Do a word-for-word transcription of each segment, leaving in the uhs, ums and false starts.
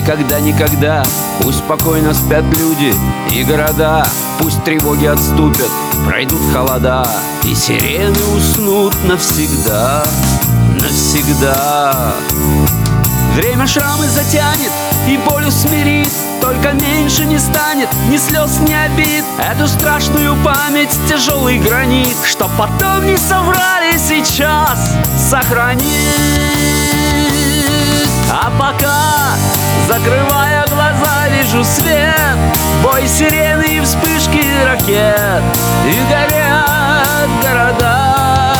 Никогда-никогда пусть спокойно спят люди и города. Пусть тревоги отступят, пройдут холода, и сирены уснут навсегда, навсегда. Время шрамы затянет и боль усмирит, только меньше не станет ни слез, ни обид. Эту страшную память тяжелый гранит, чтоб потом не соврали, сейчас сохранит. А пока, закрывая глаза, вижу свет, бой сирены и вспышки ракет, и горят города.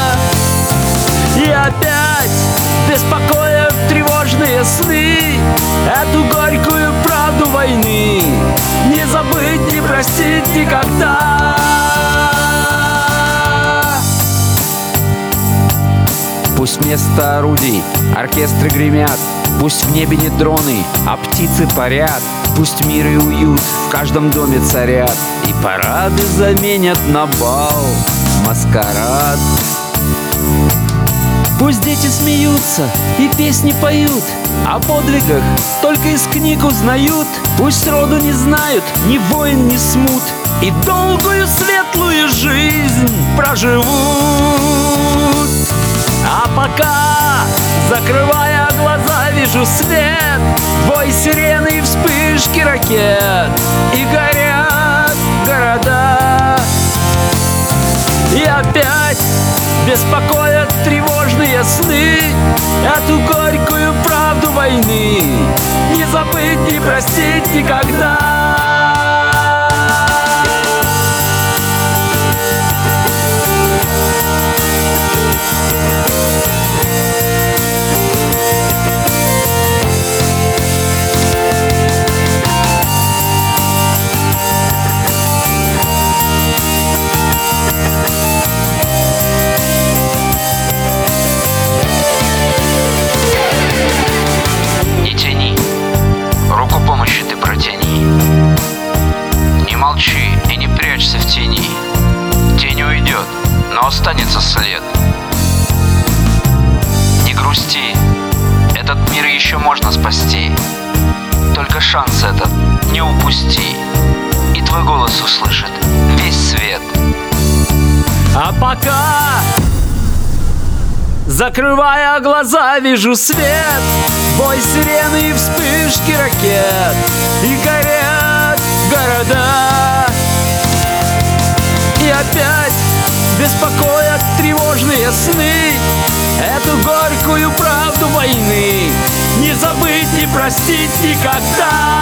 И опять беспокоят тревожные сны, эту горькую правду войны не забыть, не простить никогда. Пусть вместо орудий оркестры гремят, пусть в небе не дроны, а птицы парят. Пусть мир и уют в каждом доме царят, и парады заменят на бал маскарад. Пусть дети смеются и песни поют, о подвигах только из книг узнают. Пусть сроду не знают ни войн, ни смут, и долгую светлую жизнь проживут. А пока, закрывая глаза, вижу свет, бой сирены и вспышки ракет, и горят города. И опять беспокоят тревожные сны, эту горькую правду войны не забыть, не простить никогда. Молчи и не прячься в тени. Тень уйдет, но останется след. Не грусти, этот мир еще можно спасти. Только шанс этот не упусти, и твой голос услышит весь свет. А пока, закрывая глаза, вижу свет, бой сирены и вспышки ракет, и горят города. И опять беспокоят тревожные сны, эту горькую правду войны не забыть, не простить никогда.